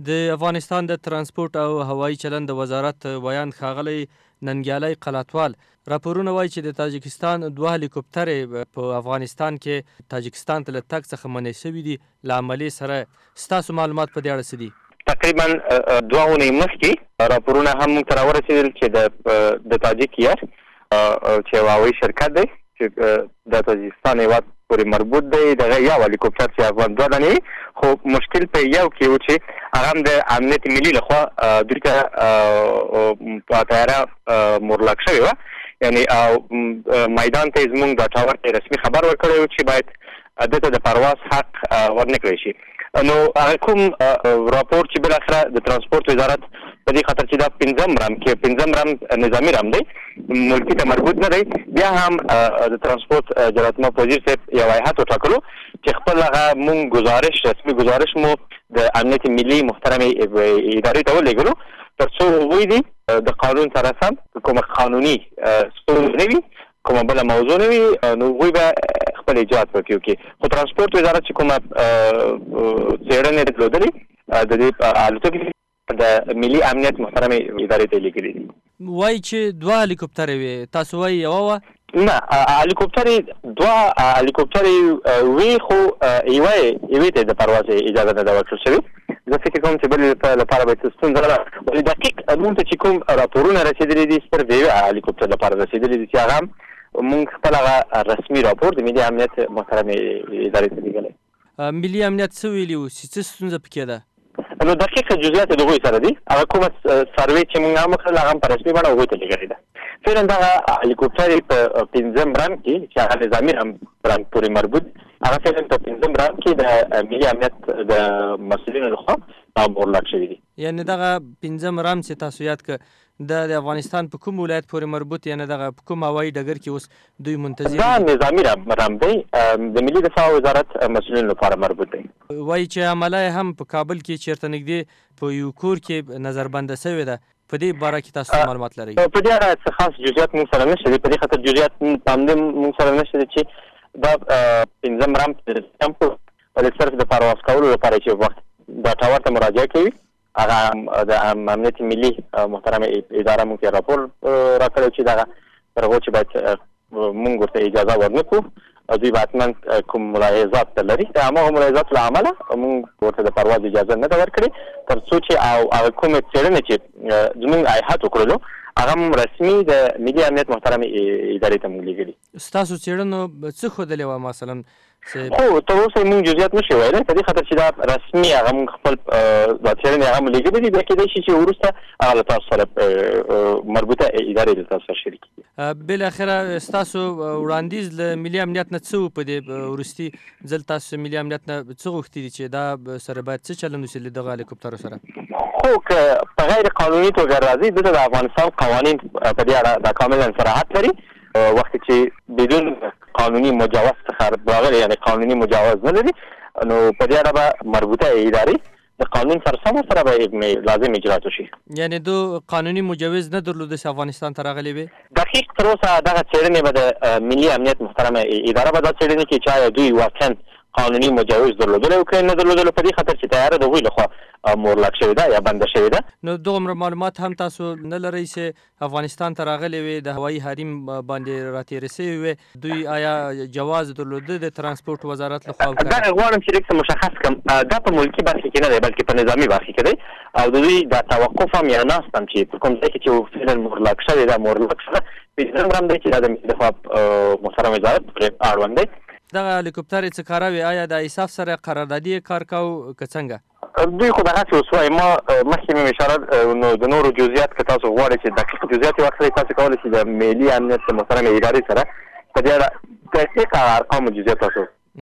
د افغانستان د ترانسپورت او هوایي چلند د وزارت ویاند ښاغلی ننګیالی قلاتوال راپورونه وایي چې د تاجکستان 2 هلیکوپټرې په افغانستان کې تاجکستان ته له تګ څخه منع شوي دي. له عملې سره ستاسو معلومات په دې اړه څه دي؟ تقریبا 2 اونۍ مخکې راپورونه هم موږ ته راورسېدل چې د تاجک یار چې یو هوایي شرکت دی چې د تاجکستان هېواد پورې مربوط دی، دغه یو هلیکوپټر چې افغان 2 دانې خو مشکل په یو کې و چې هغه هم د امنیت ملي لخوا دوی ته په طیاره مورلک شوې وه، یعنې میدان ته یې زموږ دا ټاور ته رسمي خبر ورکړی و چې باید دته د پرواز حق ورنه کړی شي. نو هغه کوم راپور چې بالاخره د ترانسپورت وزارت په دې خاطر چې دا 5م رام کې 5م رام نظامي رام دی، ملکي ته مربوط نه دی، بیا هم د ترانسپورت جلالتمآب وزیر صاحب یو هیئت وټاکلو چې خپل هغه مونږ رسمي گزارش مو د امنیت ملي محترمې ادارې ته ولېږلو تر څو هغوی دي د قانون سره سم کومه قانوني ستونزه نه وي، کومه بله موضوع نه وي، نو هغوی به خپل اجرات پکې وکړي. خو ترانسپورت وزارت چې کومه څېړنې درلودلې د دې الوتکې د ملي امنیت محترمې ادارې ته لیکلي دي. وایي چې 2 هلیکوپټرې وې، تاسو وایي یوه وه؟ نه، هلیکوپټرې 2 هلیکوپټرې وي، خو یوې ته د پرواز اجازه نه ده ورکړل شوې. زه فکر کوم چې بلې لپاره به څه ستونزه ده، ولې دقیق موږ ته چې کوم راپورونه رسېدلي دي صرف د یوې هلیکوپټر لپاره رسېدلي دي چې هغه هم موږ خپل هغه رسمي راپور د ملي امنیت محترمې ادارې ته لیږلی. ملي امنیت څه ویلي وو چې څه ستونزه پکې ده؟ نو دقیق جزئیات د هغوی سره دي، هغه کومه سروې چې موږ هم وکړل هغه هم په رسمي بڼه هغوی ته لیږلې ده. فعلا دغه هلیکوپټر په 5م رام کې چې هغه نظامي رام پورې مربوط، هغه فعلا په 5م رام کې د ملي امنیت د مسؤلینو لخوا مورلک شوي دي. یعنې دغه 5م رام چې تاسو یاد کړه د افغانستان په کوم ولایت پورې مربوط، یعنې دغه په کوم هوایي ډګر کې اوس دوی منتظر دا نظامي رام دی، د ملي دفاع وزارت مسؤلینو لپاره مربوط دی. وایي چې عمله هم په کابل کې چېرته نږدې په یو کور کې نظربنده شوې ده. په دې باره کې تاسو معلومات لرئ؟ په دې اړه څه خاص جزئیات موږ سره نشته دي، په دې خاطر جزئیات په همدې موږ سره نشته دي چې دا 5م رام ولې صرف د پرواز کولو لپاره چې وخت دا ټاور ته مراجعه کوي، هغه د امنیت ملي محترمه اداره موږ ته راپور راکړی چې دغه تر هغو چې باید موږ ورته اجازه ورنه کړو، دوی به حتما کوم ملاحظات لري، د هماغو ملاحظاتو له امله موږ ورته د پرواز اجازه نه ده ورکړې تر څو چې هغه کومې څېړنې چې زموږ هیئت وکړلو هغه هم رسمي د ملي امنیت محترمې ادارې ته موږ لیږلي. ستاسو څېړنو څه ښودلې وه مثلا؟ خو تر اوسه موږ جزئیات نشو ویلی، په دې خاطر چې دا رسمي هغه موږ خپل دا څېړنې هغه مو لیږلي دي، بیا کېدای شي چې وروسته هغه له تاسو سره مربوطه ادارې له تاسو سره شریک کړي. بالاخره ستاسو وړاندیز له ملي امنیت نه څه و په دې وروستي ځل تاسو ملي امنیت نه څه غوښتي دي چې دا سره باید څه چلند وشي له دغه هلیکوپټرو سره؟ خو که په غیر قانوني توګه راځي، دلته د افغانستان قوانین په دې اړه دا کاملا صراحت لري. وقتی چې بدون قانوني مجوز څخه راغلی، یعنی قانوني مجوز نه لري، نو په دې اړه به مربوطه ادارې د قانون سره سره به لازم اجرات وشي. یعنې دو قانوني مجوز نه درلوده چې افغانستان ته راغلی وي؟ دقیق تر اوسه دغه څېړنې به د ملي امنیت محترمه اداره به دا څېړنې کوي چې آیا دوی واقعا قانوني مجوز درلودلی او که نه درلودلو، په دې خاطر چې طیاره د هغوی لخوا مورلک شوې ده یا بنده شوې ده. نو دومره معلومات هم تاسو نه لرئ چې افغانستان ته راغلې وې، د هوایي حریم باندې راتېرې سوې وې، دوی آیا جواز درلوده د ترانسپورت وزارت لخوا؟ دا غواړم چې لږ څه مشخص کړم، دا په ملکي برخې کې نه دی بلکې په نظامي برخې کې دی، او د دوی دا توقف هم یا ناست هم چې په کوم ځای کې چې فعلا مورلک شوې ده، مورلک شوه 5م رام دی چې دا د ملي دفاع محترم وزارت پرې اړوند دی. دغه هلیکوپټر چې کاروي آیا د ایساف سره قراردادي کار کوو که څنګه؟ دوی خو دغسې اوس وایي، ما مخکې مې اشاره نو د نورو جزئیات که تاسو غواړئ چې دقیق جزئیات یې واخلئ، تاسو کولی شئ د ملي امنیت محترمې ادارې سره په دې اړه دقیق ارقام او جزئیات تاسو